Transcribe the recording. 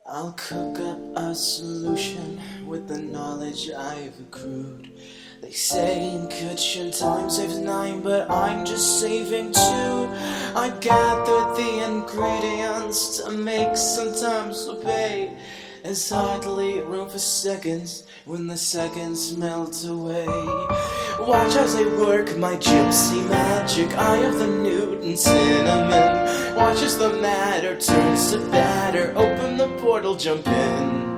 I'll cook up a solution with the knowledge I've accrued. They say in kitchen time saves 9, but I'm just saving 2. I gathered the ingredients to make sometimes obey. There's hardly room for seconds when the seconds melt away. Watch as I work my gypsy magic, eye of the Newton cinnamon. Watch as the matter turns to batter, open the portal, jump in.